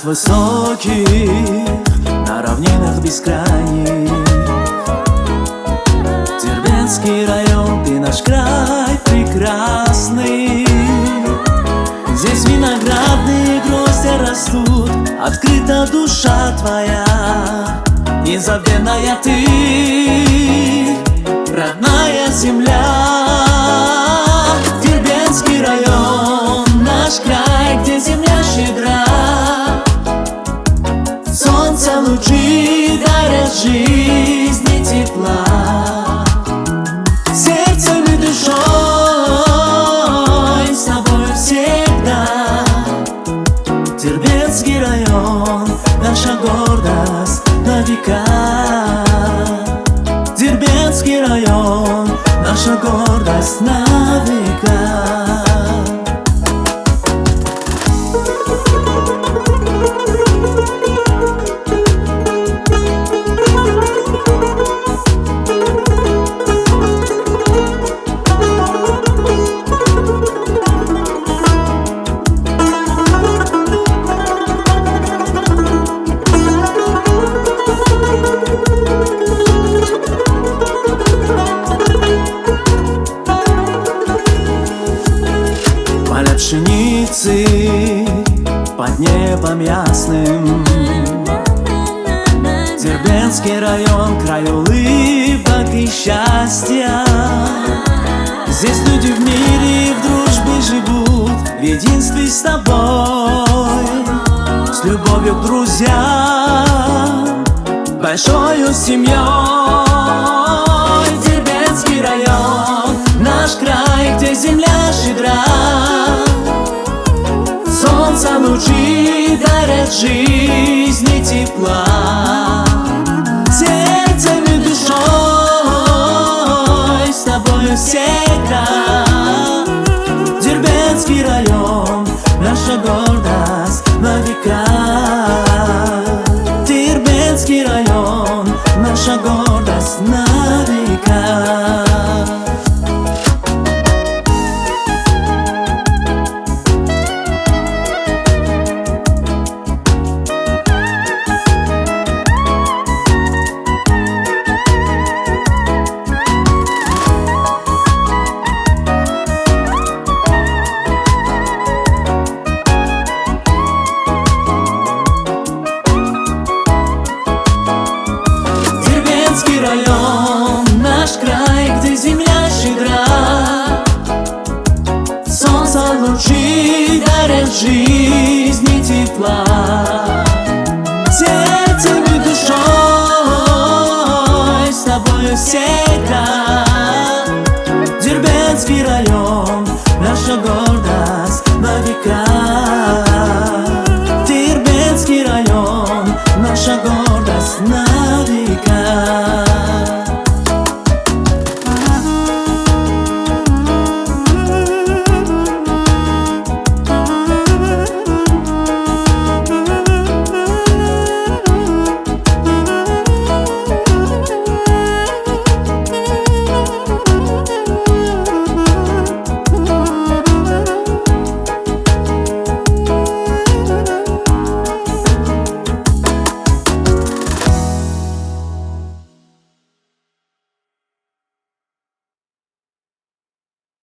высоких, на равнинах бескрайних. Дербентский район, ты наш край прекрасный. Здесь виноградные гроздья растут, открыта душа твоя, незабвенная ты, родная земля. Дербентский район, наш край, где земля щедра. Солнце лучи дарят жизни тепла. Сердцем и душой с тобой всегда. Дербентский район, наша гордость на века. Дербентский район, наша гордость на века. Поля пшеницы под небом ясным. Дербентский район, край улыбок и счастья. Здесь люди в мире в дружбе живут, в единстве с тобой, с любовью к друзьям, большою семьей. Дербентский район, наш край, где земля щедра. Солнце лучи дарят жизни тепла. Сердцем и душой с тобой всегда. Дербентский район, наша гордость на века. Дербентский район, наша гордость.